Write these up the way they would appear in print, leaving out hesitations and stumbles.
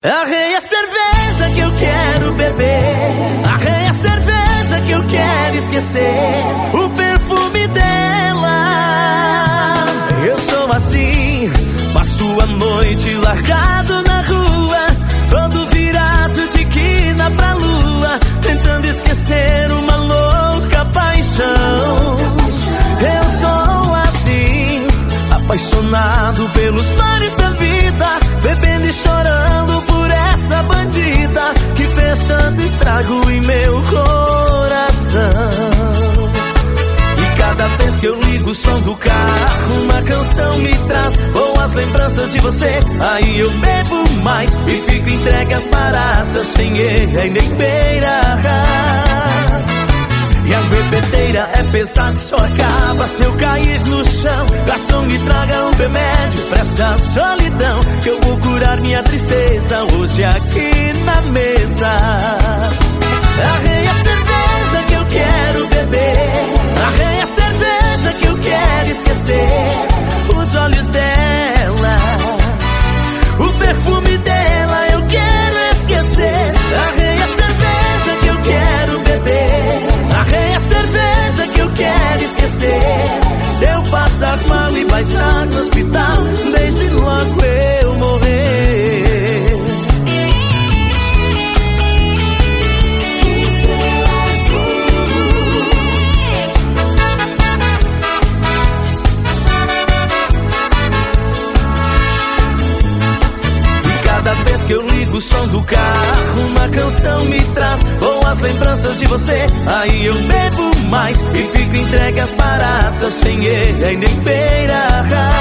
Arreia a cerveja que eu quero beber, arreia a cerveja que eu quero esquecer o perfume dela. Eu sou assim, passo a noite largado na rua, todo virado de quina pra lua, tentando esquecer uma louca paixão. Eu sou assim, apaixonado pelos mares da vida, bebendo e chorando por essa bandida que fez tanto estrago em meu coração. E cada vez que eu ligo o som do carro, uma canção me traz boas lembranças de você. Aí eu bebo mais e fico entregue às baratas, sem erra e nem beira. E a bebedeira é pesada, só acaba se eu cair no chão. Garçom, me traga um remédio pra essa solidão, que eu vou curar minha tristeza hoje aqui na mesa. Arreia a cerveja que eu quero beber, arreia a cerveja que eu quero esquecer os olhos dela, o perfume dela eu quero esquecer. Arreia a cerveja que eu quero beber, arreia a cerveja que eu quero esquecer. Se eu passar mal e baixar no hospital, deixe logo eu morrer. E cada vez que eu ligo o som do carro, uma canção me traz boas lembranças de você. Aí eu bebo mais e fico entregue às baratas, sem erra e nem beira.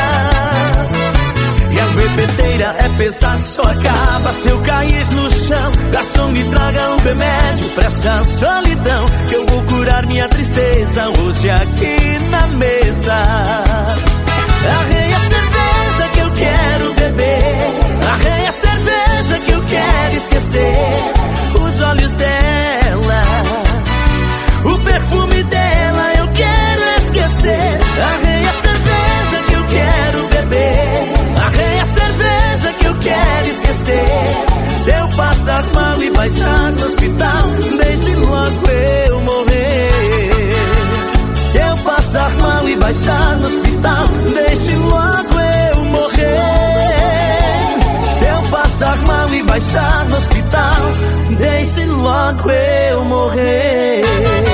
E a bebedeira é pesada, só acaba se eu cair no chão. Garçom, me traga um remédio pra essa solidão, que eu vou curar minha tristeza hoje aqui na mesa. Arreia a cerveja que eu quero beber, arreia a cerveja que eu quero esquecer os olhos dela, o perfume dela eu quero esquecer. Arreia a cerveja que eu quero beber, arreia a cerveja que eu quero esquecer. Se eu passar mal e baixar no hospital, deixe logo eu morrer. Se eu passar mal e baixar no hospital, deixe logo eu morrer. Se eu passar mal e baixar no hospital, deixe logo eu morrer.